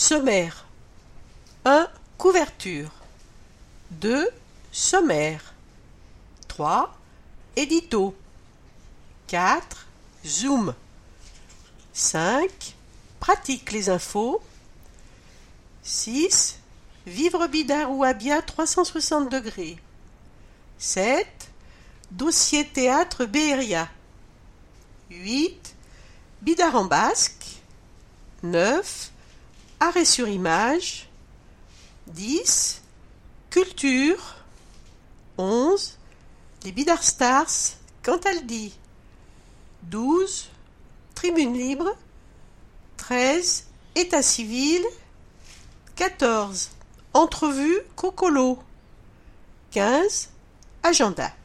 Sommaire. 1. Couverture. 2. Sommaire. 3. Édito. 4. Zoom. 5. Pratique les infos. 6. Vivre bidart ou habia 360 degrés. 7. Dossier théâtre Béhéria. 8. Bidart en basque. 9. Arrêt sur image. 10. Culture. 11. Les Bidart Stars, quand elle dit. 12. Tribune libre. 13. État civil. 14. Entrevue Cocolo. 15. Agenda.